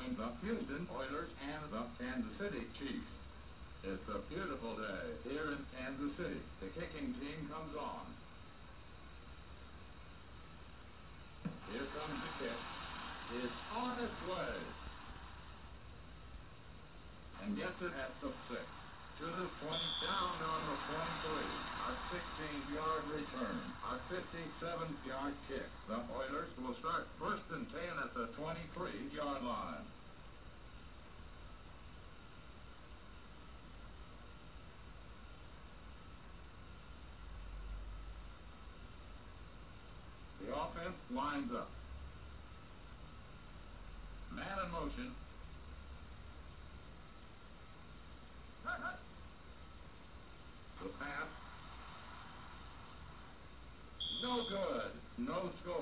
between the Houston Oilers and the Kansas City Chiefs. It's a beautiful day here in Kansas City. The kicking team comes on. Here comes the kick. It's on its way. And gets it at the 6. To the 20, down on the 23. A 16-yard return. A 57-yard kick. The Oilers will start 1st and 10 at the 23-yard line. The offense lines up. Man in motion. The pass. No good. No score.